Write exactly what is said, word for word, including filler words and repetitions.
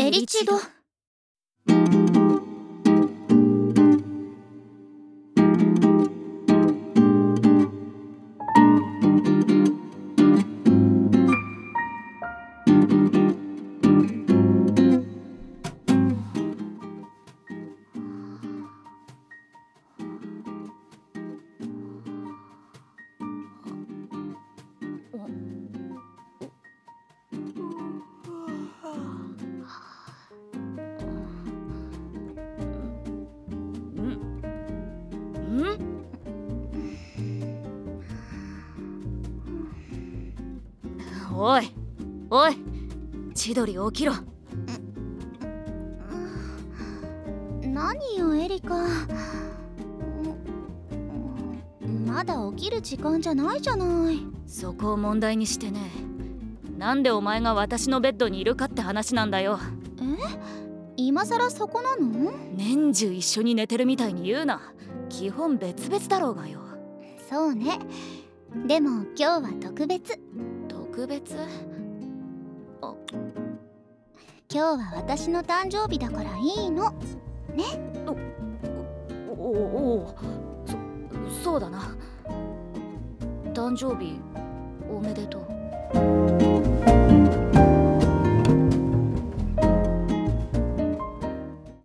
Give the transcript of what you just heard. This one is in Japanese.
エリチド。 おいおい、千鳥起きろ。 何よエリカ、まだ起きる時間じゃないじゃない。 そこを問題にしてね、なんでお前が私のベッドにいるかって話なんだよ。 え、今さらそこなの？ 年中一緒に寝てるみたいに言うな。基本別々だろうがよ。 そうね、でも今日は特別。 特別？あ、 今日は私の誕生日だからいいのね。 おおお、そそうだな。誕生日おめでとう。